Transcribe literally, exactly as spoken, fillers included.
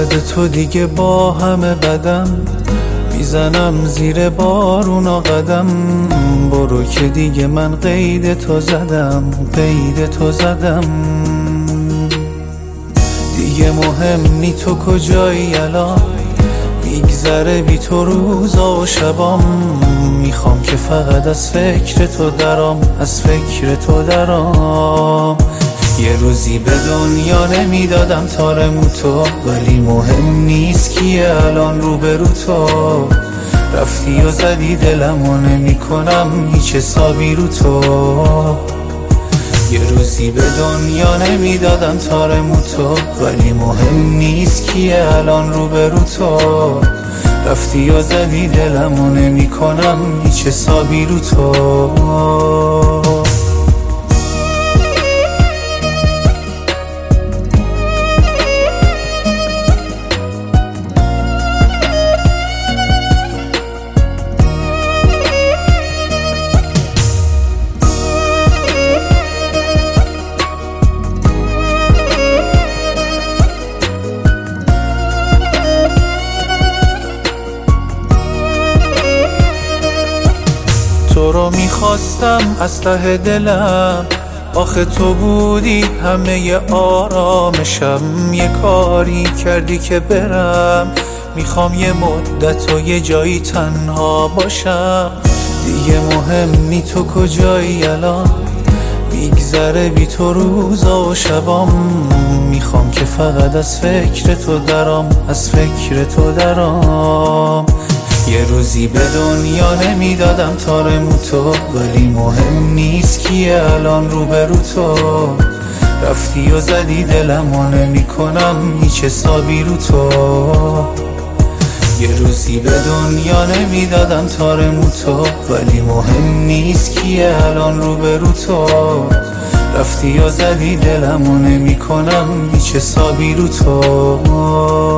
بعد تو دیگه با همه بدم، میزنم زیر بارونا قدم. برو که دیگه من قید تو زدم، قید تو زدم. دیگه مهم نی تو کجایی الان، میگذره بی تو روزا و شبام. میخوام که فقط از فکر تو درام، از فکر تو درام. یه روزی به دنیا نمیدادم تارمو تو، ولی مهم نیست کیه الان روبرو تو. رفتی و زدی دلمو، نمی کنم هیچ حسابی رو تو. یه روزی به دنیا نمیدادم تارمو تو، ولی مهم نیست کیه الان روبرو تو. رفتی و زدی دلمو، نمی کنم هیچ حسابی رو تو. تو رو میخواستم از ته دلم، آخه تو بودی همه آرامشم. یه کاری کردی که برم، میخوام یه مدت و یه جایی تنها باشم. دیگه مهم نی تو کجایی الان، میگذره بی تو روزا و شبام. میخوام که فقط از فکر تو درام، از فکر تو درام. یه روزی به دنیا نمیدادم تارمو تو، ولی مهم نیست کیه الان روبرو تو. رفتی و زدی دلمو، نمی کنم هیچ حسابی رو تو. یه روزی به دنیا نمیدادم تارمو تو، ولی مهم نیست کیه الان روبرو تو. رفتی و زدی دلمو، نمی کنم هیچ حسابی رو تو.